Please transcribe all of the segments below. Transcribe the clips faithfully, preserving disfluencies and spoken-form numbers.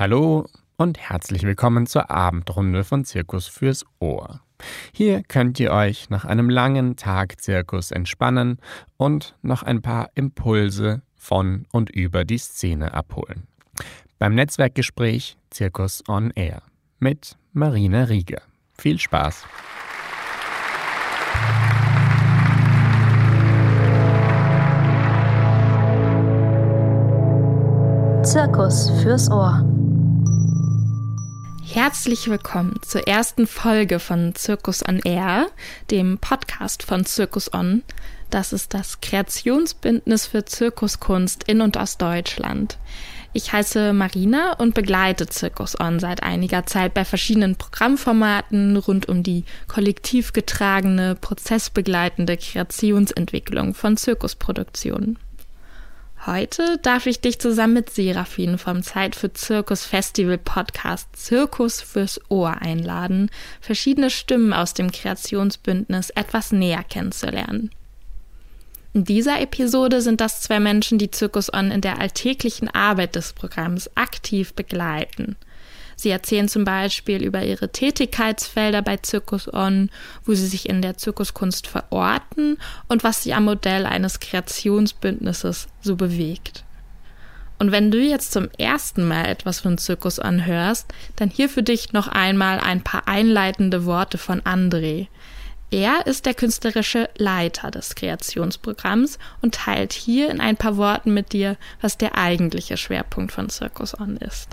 Hallo und herzlich willkommen zur Abendrunde von Zirkus fürs Ohr. Hier könnt ihr euch nach einem langen Tag Zirkus entspannen und noch ein paar Impulse von und über die Szene abholen. Beim Netzwerkgespräch Zirkus on Air mit Marina Rieger. Viel Spaß! Zirkus fürs Ohr. Herzlich willkommen zur ersten Folge von Zirkus on Air, dem Podcast von Zirkus On. Das ist das Kreationsbündnis für Zirkuskunst in und aus Deutschland. Ich heiße Marina und begleite Zirkus On seit einiger Zeit bei verschiedenen Programmformaten rund um die kollektiv getragene, prozessbegleitende Kreationsentwicklung von Zirkusproduktionen. Heute darf ich dich zusammen mit Serafin vom Zeit für Zirkus Festival Podcast Zirkus fürs Ohr einladen, verschiedene Stimmen aus dem Kreationsbündnis etwas näher kennenzulernen. In dieser Episode sind das zwei Menschen, die Zirkus On in der alltäglichen Arbeit des Programms aktiv begleiten. Sie erzählen zum Beispiel über ihre Tätigkeitsfelder bei Zirkus On, wo sie sich in der Zirkuskunst verorten und was sie am Modell eines Kreationsbündnisses so bewegt. Und wenn du jetzt zum ersten Mal etwas von Zirkus On hörst, dann hier für dich noch einmal ein paar einleitende Worte von André. Er ist der künstlerische Leiter des Kreationsprogramms und teilt hier in ein paar Worten mit dir, was der eigentliche Schwerpunkt von Zirkus On ist.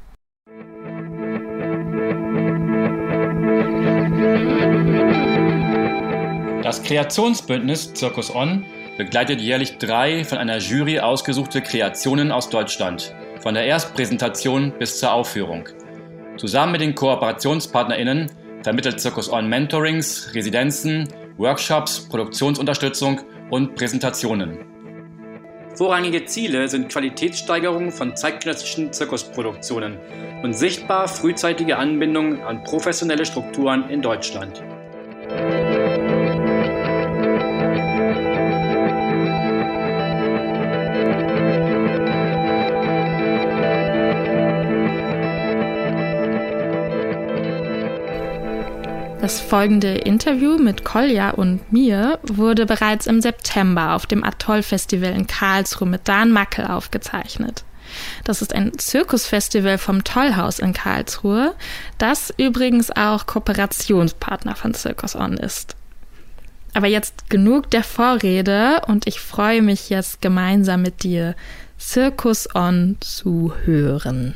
Das Kreationsbündnis Zirkus On begleitet jährlich drei von einer Jury ausgesuchte Kreationen aus Deutschland, von der Erstpräsentation bis zur Aufführung. Zusammen mit den KooperationspartnerInnen vermittelt Zirkus On Mentorings, Residenzen, Workshops, Produktionsunterstützung und Präsentationen. Vorrangige Ziele sind Qualitätssteigerung von zeitgenössischen Zirkusproduktionen und sichtbar frühzeitige Anbindung an professionelle Strukturen in Deutschland. Das folgende Interview mit Kolja und mir wurde bereits im September auf dem Atoll-Festival in Karlsruhe mit Dan Mackel aufgezeichnet. Das ist ein Zirkusfestival vom Tollhaus in Karlsruhe, das übrigens auch Kooperationspartner von Zirkus On ist. Aber jetzt genug der Vorrede und ich freue mich jetzt gemeinsam mit dir, Zirkus On zu hören.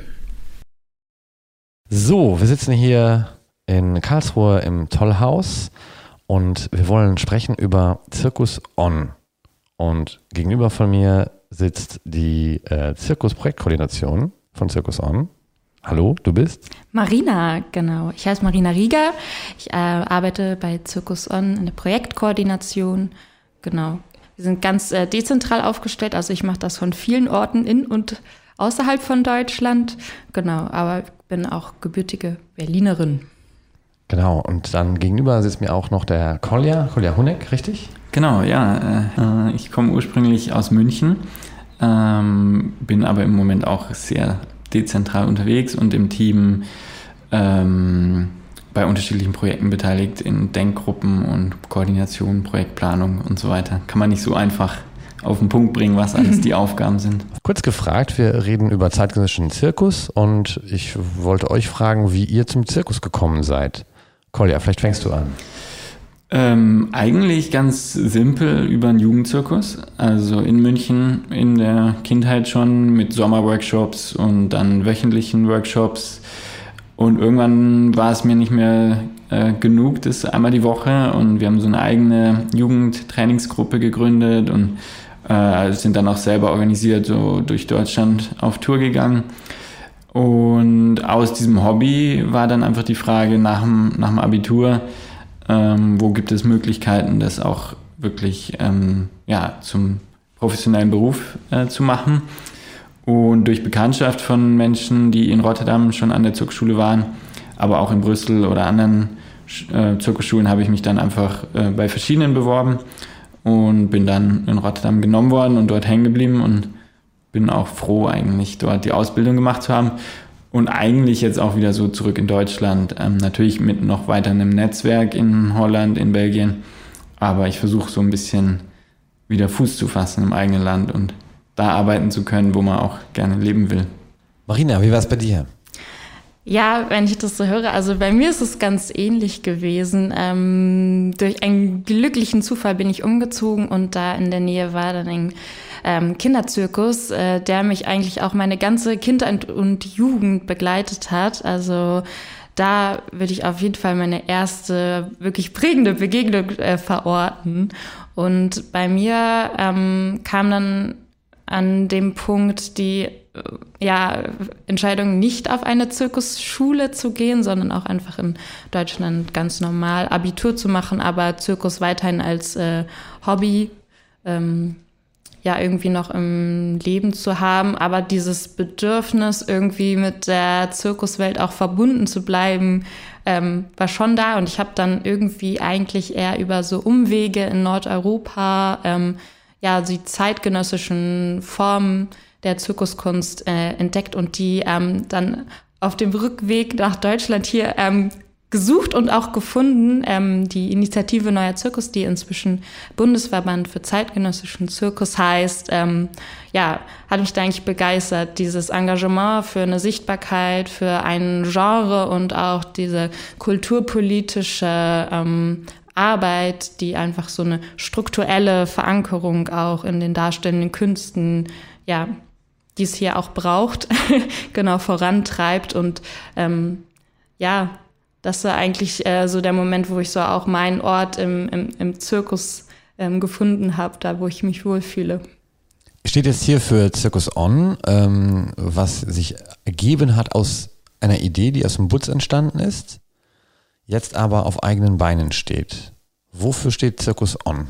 So, wir sitzen hier in Karlsruhe im Tollhaus und wir wollen sprechen über Zirkus On. Und gegenüber von mir sitzt die äh, Zirkusprojektkoordination von Zirkus On. Hallo, du bist? Marina, genau. Ich heiße Marina Rieger. Ich äh, arbeite bei Zirkus On in der Projektkoordination. Genau. Wir sind ganz äh, dezentral aufgestellt, also ich mache das von vielen Orten in und außerhalb von Deutschland. Genau, aber ich bin auch gebürtige Berlinerin. Genau, und dann gegenüber sitzt mir auch noch der Kolja, Kolja Huneck, richtig? Genau, ja. Äh, ich komme ursprünglich aus München, ähm, bin aber im Moment auch sehr dezentral unterwegs und im Team ähm, bei unterschiedlichen Projekten beteiligt, in Denkgruppen und Koordination, Projektplanung und so weiter. Kann man nicht so einfach auf den Punkt bringen, was alles die Aufgaben sind. Kurz gefragt, wir reden über zeitgenössischen Zirkus und ich wollte euch fragen, wie ihr zum Zirkus gekommen seid. Kolja, vielleicht fängst du an. Ähm, eigentlich ganz simpel über einen Jugendzirkus. Also in München in der Kindheit schon mit Sommerworkshops und dann wöchentlichen Workshops. Und irgendwann war es mir nicht mehr äh, genug, das einmal die Woche. Und wir haben so eine eigene Jugendtrainingsgruppe gegründet und äh, sind dann auch selber organisiert, so durch Deutschland auf Tour gegangen. Und aus diesem Hobby war dann einfach die Frage nach dem, nach dem Abitur, ähm, wo gibt es Möglichkeiten, das auch wirklich ähm, ja, zum professionellen Beruf äh, zu machen. Und durch Bekanntschaft von Menschen, die in Rotterdam schon an der Zirkusschule waren, aber auch in Brüssel oder anderen äh, Zirkusschulen, habe ich mich dann einfach äh, bei verschiedenen beworben und bin dann in Rotterdam genommen worden und dort hängen geblieben und bin auch froh, eigentlich dort die Ausbildung gemacht zu haben. Und eigentlich jetzt auch wieder so zurück in Deutschland. Ähm, natürlich mit noch weiter einem Netzwerk in Holland, in Belgien. Aber ich versuche so ein bisschen wieder Fuß zu fassen im eigenen Land und da arbeiten zu können, wo man auch gerne leben will. Marina, wie war es bei dir? Ja, wenn ich das so höre, also bei mir ist es ganz ähnlich gewesen. Ähm, durch einen glücklichen Zufall bin ich umgezogen und da in der Nähe war dann ein ähm, Kinderzirkus, äh, der mich eigentlich auch meine ganze Kindheit und Jugend begleitet hat. Also da würde ich auf jeden Fall meine erste wirklich prägende Begegnung äh, verorten. Und bei mir ähm, kam dann an dem Punkt die ja, Entscheidung, nicht auf eine Zirkusschule zu gehen, sondern auch einfach in Deutschland ganz normal Abitur zu machen, aber Zirkus weiterhin als äh, Hobby ähm, ja irgendwie noch im Leben zu haben. Aber dieses Bedürfnis, irgendwie mit der Zirkuswelt auch verbunden zu bleiben, ähm, war schon da. Und ich habe dann irgendwie eigentlich eher über so Umwege in Nordeuropa ähm, ja die zeitgenössischen Formen der Zirkuskunst äh, entdeckt und die ähm, dann auf dem Rückweg nach Deutschland hier ähm, gesucht und auch gefunden. Ähm, die Initiative Neuer Zirkus, die inzwischen Bundesverband für zeitgenössischen Zirkus heißt, ähm, ja, hat mich da eigentlich begeistert. Dieses Engagement für eine Sichtbarkeit, für ein Genre und auch diese kulturpolitische ähm, Arbeit, die einfach so eine strukturelle Verankerung auch in den darstellenden Künsten, ja, die es hier auch braucht, genau vorantreibt. Und ähm, ja, das war eigentlich äh, so der Moment, wo ich so auch meinen Ort im, im, im Zirkus ähm, gefunden habe, da wo ich mich wohlfühle. Steht jetzt hier für Circus On, ähm, was sich ergeben hat aus einer Idee, die aus dem Butz entstanden ist, jetzt aber auf eigenen Beinen steht. Wofür steht Circus On?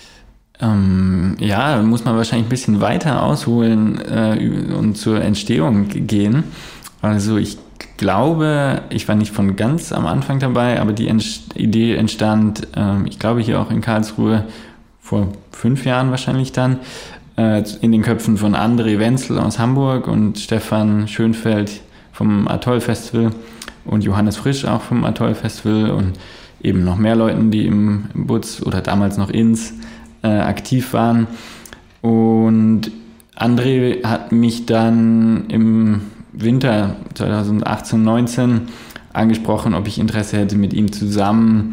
Ähm, ja, muss man wahrscheinlich ein bisschen weiter ausholen äh, und zur Entstehung gehen. Also ich glaube, ich war nicht von ganz am Anfang dabei, aber die Ent- Idee entstand, äh, ich glaube hier auch in Karlsruhe vor fünf Jahren wahrscheinlich dann, äh, in den Köpfen von André Wenzel aus Hamburg und Stefan Schönfeld vom Atoll Festival und Johannes Frisch auch vom Atoll Festival und eben noch mehr Leuten, die im, im Butz oder damals noch ins äh, aktiv waren. Und André hat mich dann im Winter zwanzig achtzehn neunzehn angesprochen, ob ich Interesse hätte, mit ihm zusammen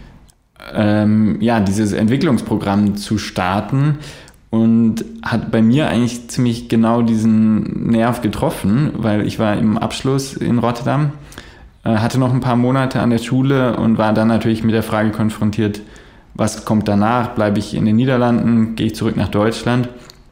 ähm, ja, dieses Entwicklungsprogramm zu starten. Und hat bei mir eigentlich ziemlich genau diesen Nerv getroffen, weil ich war im Abschluss in Rotterdam, äh, hatte noch ein paar Monate an der Schule und war dann natürlich mit der Frage konfrontiert, was kommt danach? Bleibe ich in den Niederlanden? Gehe ich zurück nach Deutschland?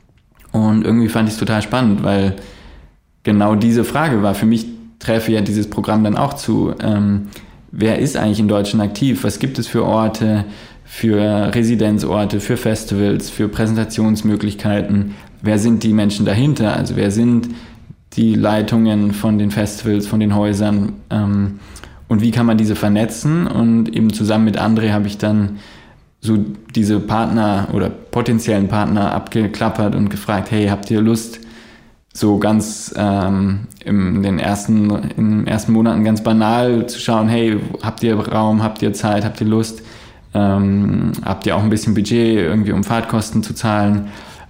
Und irgendwie fand ich es total spannend, weil genau diese Frage war für mich, treffe ja dieses Programm dann auch zu. Ähm, wer ist eigentlich in Deutschland aktiv? Was gibt es für Orte, für Residenzorte, für Festivals, für Präsentationsmöglichkeiten? Wer sind die Menschen dahinter? Also wer sind die Leitungen von den Festivals, von den Häusern? Ähm, und wie kann man diese vernetzen? Und eben zusammen mit André habe ich dann so diese Partner oder potenziellen Partner abgeklappert und gefragt, hey, habt ihr Lust, so ganz ähm, in den ersten, in den ersten Monaten ganz banal zu schauen, hey, habt ihr Raum, habt ihr Zeit, habt ihr Lust, ähm, habt ihr auch ein bisschen Budget, irgendwie um Fahrtkosten zu zahlen,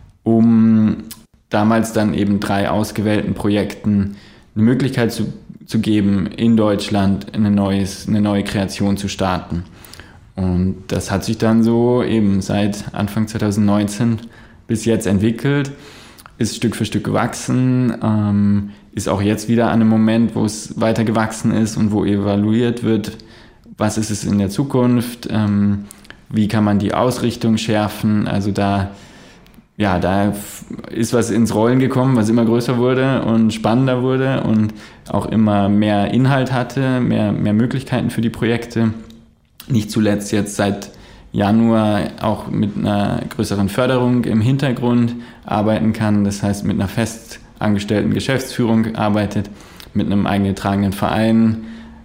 um damals dann eben drei ausgewählten Projekten eine Möglichkeit zu, zu geben, in Deutschland eine, neues, eine neue Kreation zu starten. Und das hat sich dann so eben seit Anfang zwanzig neunzehn bis jetzt entwickelt, ist Stück für Stück gewachsen, ähm, ist auch jetzt wieder an einem Moment, wo es weiter gewachsen ist und wo evaluiert wird, was ist es in der Zukunft, ähm, wie kann man die Ausrichtung schärfen. Also da, ja, da ist was ins Rollen gekommen, was immer größer wurde und spannender wurde und auch immer mehr Inhalt hatte, mehr, mehr Möglichkeiten für die Projekte. Nicht zuletzt jetzt seit Januar auch mit einer größeren Förderung im Hintergrund arbeiten kann. Das heißt, mit einer festangestellten Geschäftsführung arbeitet, mit einem eingetragenen Verein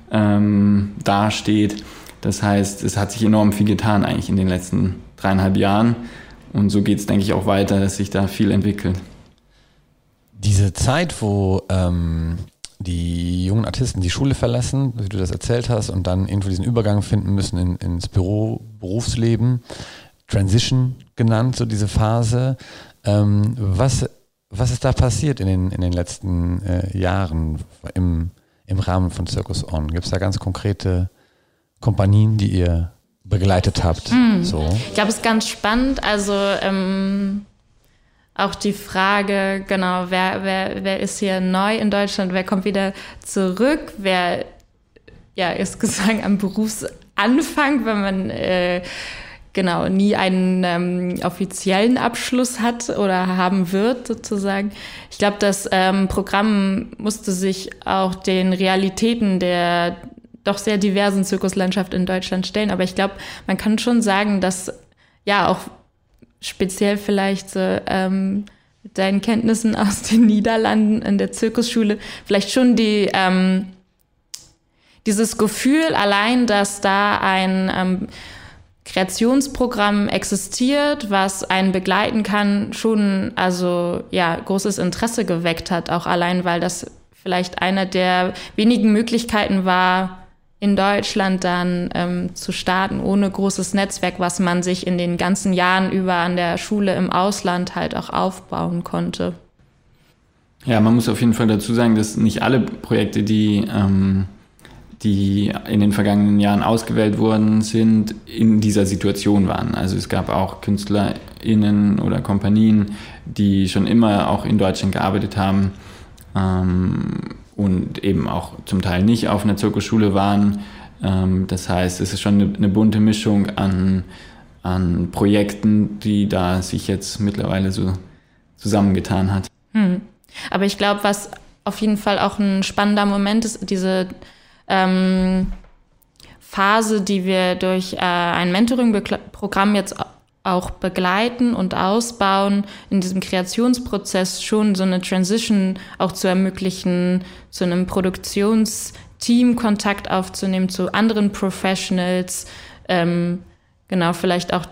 ähm, dasteht. Das heißt, es hat sich enorm viel getan eigentlich in den letzten dreieinhalb Jahren. Und so geht es, denke ich, auch weiter, dass sich da viel entwickelt. Diese Zeit, wo ähm, die jungen Artisten die Schule verlassen, wie du das erzählt hast, und dann irgendwo diesen Übergang finden müssen in, ins Büro, Berufsleben, Transition genannt, so diese Phase. Ähm, was, was ist da passiert in den, in den letzten äh, Jahren im, im Rahmen von Circus On? Gibt es da ganz konkrete Kompanien, die ihr begleitet habt? Mhm. So. Ich glaube, es ist ganz spannend. Also ähm, auch die Frage, genau, wer, wer, wer ist hier neu in Deutschland, wer kommt wieder zurück, wer ja, ist gesagt am Berufsanfang, wenn man äh, genau nie einen ähm, offiziellen Abschluss hat oder haben wird, sozusagen. Ich glaube, das ähm, Programm musste sich auch den Realitäten der doch sehr diversen Zirkuslandschaft in Deutschland stellen. Aber ich glaube, man kann schon sagen, dass ja auch speziell vielleicht so, ähm, mit deinen Kenntnissen aus den Niederlanden in der Zirkusschule vielleicht schon die ähm, dieses Gefühl allein, dass da ein ähm, Kreationsprogramm existiert, was einen begleiten kann, schon also ja großes Interesse geweckt hat, auch allein, weil das vielleicht eine der wenigen Möglichkeiten war, in Deutschland dann ähm, zu starten, ohne großes Netzwerk, was man sich in den ganzen Jahren über an der Schule im Ausland halt auch aufbauen konnte. Ja, man muss auf jeden Fall dazu sagen, dass nicht alle Projekte, die ähm die in den vergangenen Jahren ausgewählt worden sind, in dieser Situation waren. Also es gab auch KünstlerInnen oder Kompanien, die schon immer auch in Deutschland gearbeitet haben ähm, und eben auch zum Teil nicht auf einer Zirkusschule waren. Ähm, das heißt, es ist schon eine, eine bunte Mischung an, an Projekten, die da sich jetzt mittlerweile so zusammengetan hat. Hm. Aber ich glaube, was auf jeden Fall auch ein spannender Moment ist, diese Ähm, Phase, die wir durch äh, ein Mentoring-Programm jetzt auch begleiten und ausbauen, in diesem Kreationsprozess schon so eine Transition auch zu ermöglichen, zu einem Produktionsteam Kontakt aufzunehmen, zu anderen Professionals, ähm, genau, vielleicht auch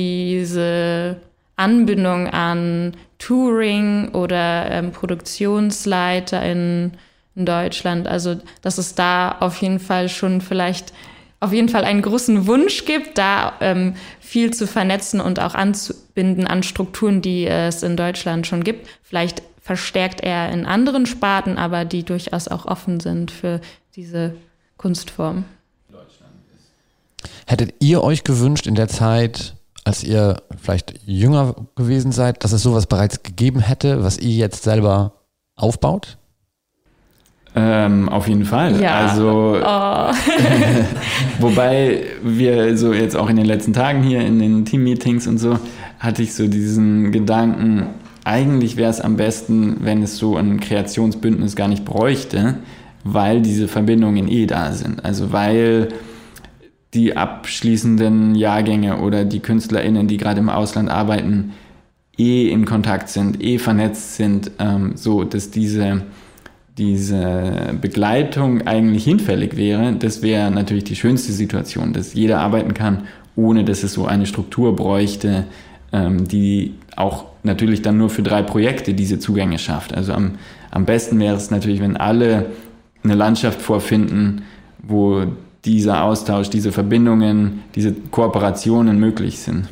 diese Anbindung an Touring oder ähm, ProduktionsleiterInnen in Deutschland, also dass es da auf jeden Fall schon vielleicht auf jeden Fall einen großen Wunsch gibt, da ähm, viel zu vernetzen und auch anzubinden an Strukturen, die es in Deutschland schon gibt. Vielleicht verstärkt eher in anderen Sparten, aber die durchaus auch offen sind für diese Kunstform. Hättet ihr euch gewünscht in der Zeit, als ihr vielleicht jünger gewesen seid, dass es sowas bereits gegeben hätte, was ihr jetzt selber aufbaut? Ähm, auf jeden Fall. Ja. Also, oh. Wobei wir so jetzt auch in den letzten Tagen hier in den Team-Meetings und so, hatte ich so diesen Gedanken, eigentlich wäre es am besten, wenn es so ein Kreationsbündnis gar nicht bräuchte, weil diese Verbindungen eh da sind. Also weil die abschließenden Jahrgänge oder die KünstlerInnen, die gerade im Ausland arbeiten, eh in Kontakt sind, eh vernetzt sind, ähm, so dass diese diese Begleitung eigentlich hinfällig wäre. Das wäre natürlich die schönste Situation, dass jeder arbeiten kann, ohne dass es so eine Struktur bräuchte, ähm, die auch natürlich dann nur für drei Projekte diese Zugänge schafft. Also am, am besten wäre es natürlich, wenn alle eine Landschaft vorfinden, wo dieser Austausch, diese Verbindungen, diese Kooperationen möglich sind.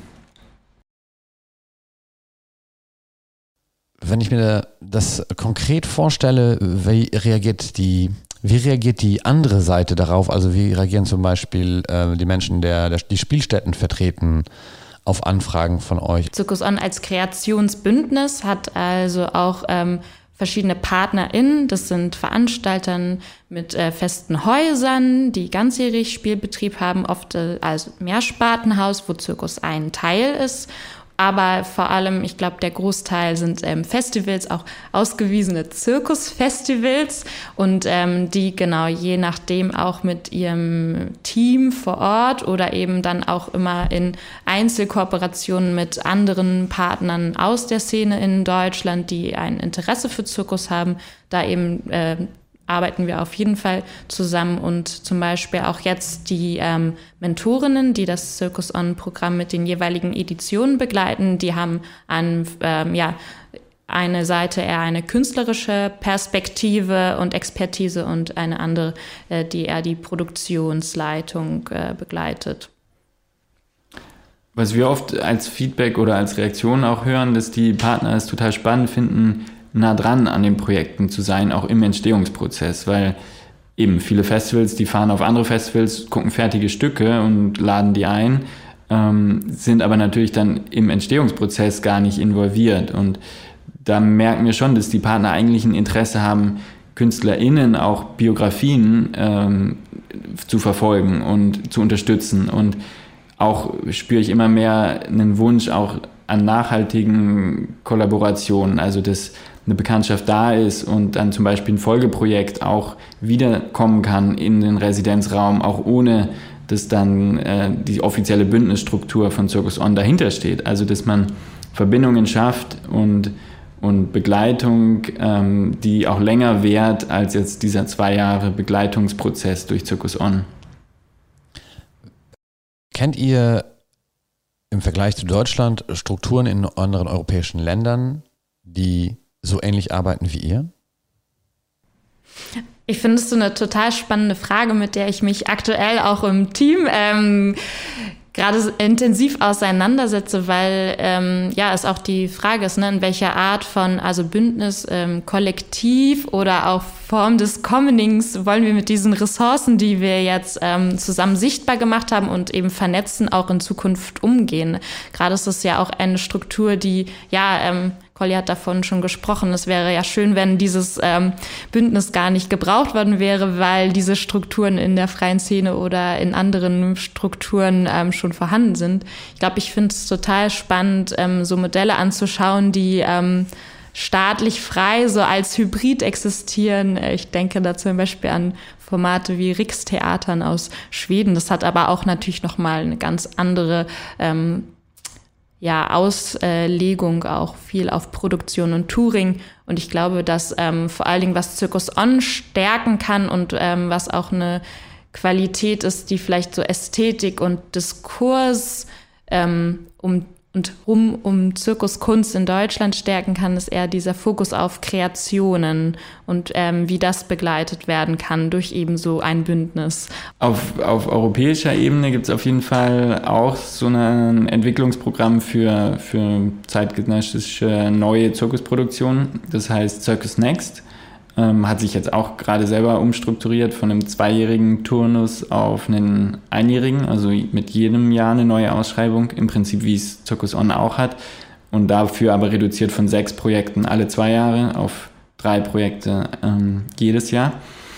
Wenn ich mir das konkret vorstelle, wie reagiert die, wie reagiert die andere Seite darauf? Also wie reagieren zum Beispiel äh, die Menschen, der, der die Spielstätten vertreten, auf Anfragen von euch? Circus On als Kreationsbündnis hat also auch ähm, verschiedene PartnerInnen. Das sind Veranstalter mit äh, festen Häusern, die ganzjährig Spielbetrieb haben, oft äh, als Mehrspartenhaus, wo Circus ein Teil ist. Aber vor allem, ich glaube, der Großteil sind ähm, Festivals, auch ausgewiesene Zirkusfestivals und ähm, die genau je nachdem auch mit ihrem Team vor Ort oder eben dann auch immer in Einzelkooperationen mit anderen Partnern aus der Szene in Deutschland, die ein Interesse für Zirkus haben, da eben äh, arbeiten wir auf jeden Fall zusammen und zum Beispiel auch jetzt die ähm, Mentorinnen, die das Circus On-Programm mit den jeweiligen Editionen begleiten, die haben an, ähm, ja, eine Seite eher eine künstlerische Perspektive und Expertise und eine andere, äh, die eher die Produktionsleitung äh, begleitet. Was wir oft als Feedback oder als Reaktion auch hören, dass die Partner es total spannend finden, nah dran an den Projekten zu sein, auch im Entstehungsprozess, weil eben viele Festivals, die fahren auf andere Festivals, gucken fertige Stücke und laden die ein, ähm, sind aber natürlich dann im Entstehungsprozess gar nicht involviert. Und da merken wir schon, dass die Partner eigentlich ein Interesse haben, KünstlerInnen auch Biografien ähm, zu verfolgen und zu unterstützen. Und auch spüre ich immer mehr einen Wunsch auch an nachhaltigen Kollaborationen, also dass eine Bekanntschaft da ist und dann zum Beispiel ein Folgeprojekt auch wiederkommen kann in den Residenzraum, auch ohne dass dann äh, die offizielle Bündnisstruktur von Circus On dahinter steht. Also dass man Verbindungen schafft und, und Begleitung, ähm, die auch länger währt als jetzt dieser zwei Jahre Begleitungsprozess durch Circus On. Kennt ihr im Vergleich zu Deutschland Strukturen in anderen europäischen Ländern, die so ähnlich arbeiten wie ihr? Ich finde es so eine total spannende Frage, mit der ich mich aktuell auch im Team ähm, gerade intensiv auseinandersetze, weil ähm, ja es auch die Frage ist, ne, in welcher Art von also Bündnis, ähm, Kollektiv oder auch Form des Commonings wollen wir mit diesen Ressourcen, die wir jetzt ähm, zusammen sichtbar gemacht haben und eben vernetzen, auch in Zukunft umgehen. Gerade ist es ja auch eine Struktur, die ja ähm, Colli hat davon schon gesprochen. Es wäre ja schön, wenn dieses ähm, Bündnis gar nicht gebraucht worden wäre, weil diese Strukturen in der freien Szene oder in anderen Strukturen ähm, schon vorhanden sind. Ich glaube, ich finde es total spannend, ähm, so Modelle anzuschauen, die ähm, staatlich frei so als Hybrid existieren. Ich denke da zum Beispiel an Formate wie Riksteatern aus Schweden. Das hat aber auch natürlich nochmal eine ganz andere ähm, ja, Auslegung, auch viel auf Produktion und Touring. Und ich glaube, dass ähm, vor allen Dingen, was Circus On stärken kann und ähm, was auch eine Qualität ist, die vielleicht so Ästhetik und Diskurs ähm, um und rum um Zirkuskunst in Deutschland stärken kann, ist eher dieser Fokus auf Kreationen und ähm, wie das begleitet werden kann durch eben so ein Bündnis. Auf, auf europäischer Ebene gibt es auf jeden Fall auch so ein Entwicklungsprogramm für, für zeitgenössische neue Zirkusproduktionen. Das heißt Circus Next. Ähm, hat sich jetzt auch gerade selber umstrukturiert von einem zweijährigen Turnus auf einen einjährigen, also mit jedem Jahr eine neue Ausschreibung, im Prinzip wie es Circus On auch hat, und dafür aber reduziert von sechs Projekten alle zwei Jahre auf drei Projekte ähm, jedes Jahr.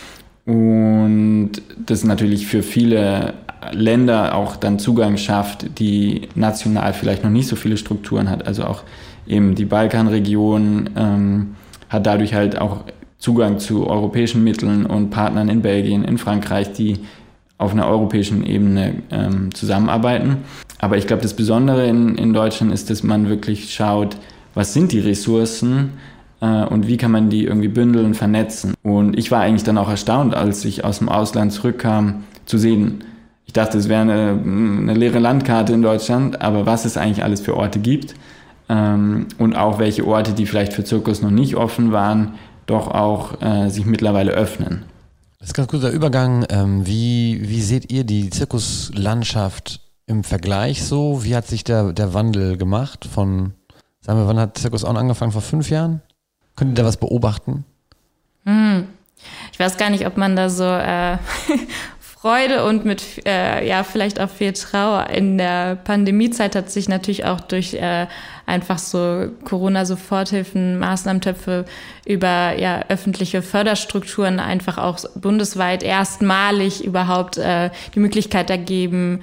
Und das natürlich für viele Länder auch dann Zugang schafft, die national vielleicht noch nicht so viele Strukturen hat, also auch eben die Balkanregion ähm, hat dadurch halt auch Zugang zu europäischen Mitteln und Partnern in Belgien, in Frankreich, die auf einer europäischen Ebene ähm, zusammenarbeiten. Aber ich glaube, das Besondere in, in Deutschland ist, dass man wirklich schaut, was sind die Ressourcen äh, und wie kann man die irgendwie bündeln, vernetzen. Und ich war eigentlich dann auch erstaunt, als ich aus dem Ausland zurückkam, zu sehen, ich dachte, es wäre eine, eine leere Landkarte in Deutschland, aber was es eigentlich alles für Orte gibt ähm, und auch welche Orte, die vielleicht für Zirkus noch nicht offen waren, doch auch äh, sich mittlerweile öffnen. Das ist ein ganz guter Übergang. Ähm, wie, wie seht ihr die Zirkuslandschaft im Vergleich so? Wie hat sich der, der Wandel gemacht von, sagen wir, wann hat Circus On angefangen? Vor fünf Jahren? Könnt ihr da was beobachten? Hm. Ich weiß gar nicht, ob man da so äh, Freude und mit äh, ja vielleicht auch viel Trauer in der Pandemiezeit hat sich natürlich auch durch äh, einfach so Corona-Soforthilfen, Maßnahmentöpfe über ja öffentliche Förderstrukturen einfach auch bundesweit erstmalig überhaupt äh, die Möglichkeit ergeben,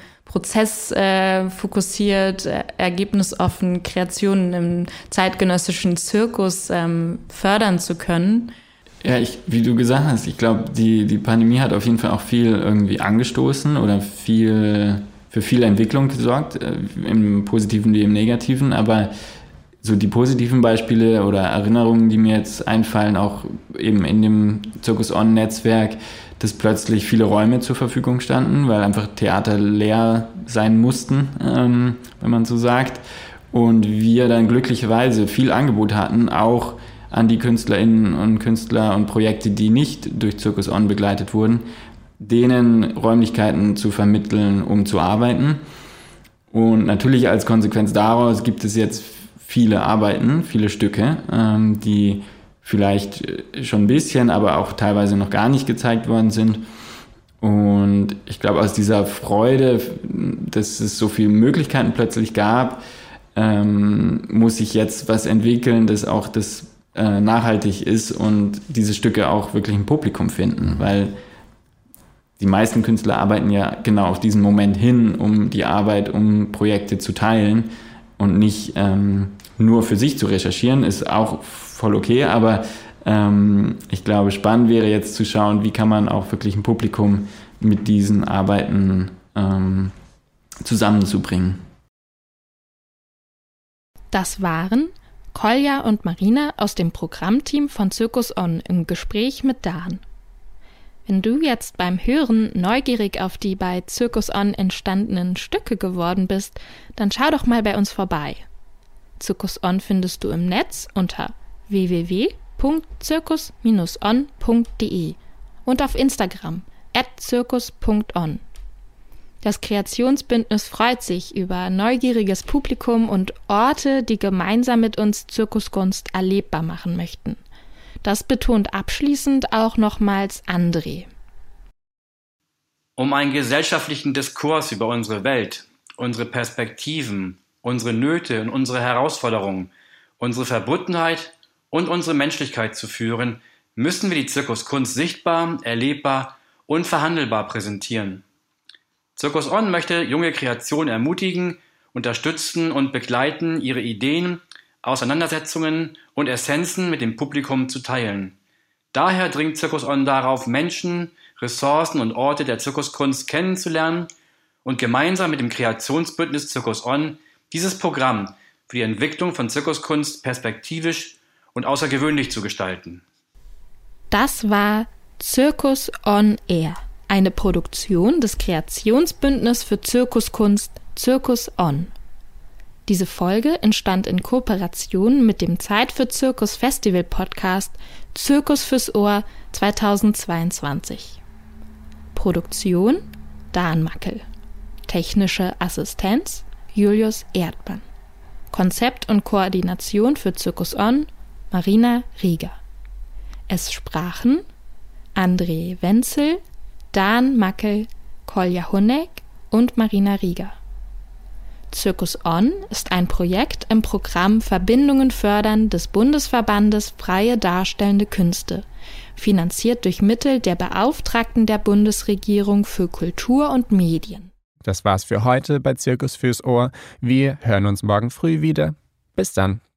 prozessfokussiert, äh, ergebnisoffen Kreationen im zeitgenössischen Zirkus ähm, fördern zu können. Ja, ich, wie du gesagt hast, ich glaube, die, die Pandemie hat auf jeden Fall auch viel irgendwie angestoßen oder viel für viel Entwicklung gesorgt, äh, im Positiven wie im Negativen, aber so die positiven Beispiele oder Erinnerungen, die mir jetzt einfallen, auch eben in dem Circus On-Netzwerk, dass plötzlich viele Räume zur Verfügung standen, weil einfach Theater leer sein mussten, ähm, wenn man so sagt. und wir dann glücklicherweise viel Angebot hatten, auch an die KünstlerInnen und Künstler und Projekte, die nicht durch Circus On begleitet wurden, denen Räumlichkeiten zu vermitteln, um zu arbeiten. Und natürlich als Konsequenz daraus gibt es jetzt viele Arbeiten, viele Stücke, ähm, die vielleicht schon ein bisschen, aber auch teilweise noch gar nicht gezeigt worden sind. Und ich glaube, aus dieser Freude, dass es so viele Möglichkeiten plötzlich gab, ähm, muss sich jetzt was entwickeln, das auch das äh, nachhaltig ist und diese Stücke auch wirklich ein Publikum finden, weil die meisten Künstler arbeiten ja genau auf diesen Moment hin, um die Arbeit, um Projekte zu teilen und nicht ähm, nur für sich zu recherchieren, ist auch voll okay, aber ähm, ich glaube, spannend wäre jetzt zu schauen, wie kann man auch wirklich ein Publikum mit diesen Arbeiten ähm, zusammenzubringen. Das waren Kolja und Marina aus dem Programmteam von Circus On im Gespräch mit Dan. Wenn du jetzt beim Hören neugierig auf die bei Circus On entstandenen Stücke geworden bist, dann schau doch mal bei uns vorbei. Circus On findest du im Netz unter w w w punkt circus on punkt d e und auf Instagram at circus punkt on. Das Kreationsbündnis freut sich über neugieriges Publikum und Orte, die gemeinsam mit uns Zirkuskunst erlebbar machen möchten. Das betont abschließend auch nochmals André. Um einen gesellschaftlichen Diskurs über unsere Welt, unsere Perspektiven, unsere Nöte und unsere Herausforderungen, unsere Verbundenheit und unsere Menschlichkeit zu führen, müssen wir die Zirkuskunst sichtbar, erlebbar und verhandelbar präsentieren. Circus On möchte junge Kreationen ermutigen, unterstützen und begleiten, ihre Ideen, Auseinandersetzungen und Essenzen mit dem Publikum zu teilen. Daher dringt Circus On darauf, Menschen, Ressourcen und Orte der Zirkuskunst kennenzulernen und gemeinsam mit dem Kreationsbündnis Circus On dieses Programm für die Entwicklung von Zirkuskunst perspektivisch und außergewöhnlich zu gestalten. Das war Circus On Air, eine Produktion des Kreationsbündnisses für Zirkuskunst Circus On. Diese Folge entstand in Kooperation mit dem Zeit für Zirkus Festival Podcast Zirkus fürs Ohr zweitausendzweiundzwanzig. Produktion Dan Mackel. Technische Assistenz Julius Erdmann. Konzept und Koordination für Circus On Marina Rieger. Es sprachen André Wenzel, Dan Mackel, Kolja Honeck und Marina Rieger. Circus On ist ein Projekt im Programm Verbindungen fördern des Bundesverbandes Freie Darstellende Künste, finanziert durch Mittel der Beauftragten der Bundesregierung für Kultur und Medien. Das war's für heute bei Circus fürs Ohr. Wir hören uns morgen früh wieder. Bis dann.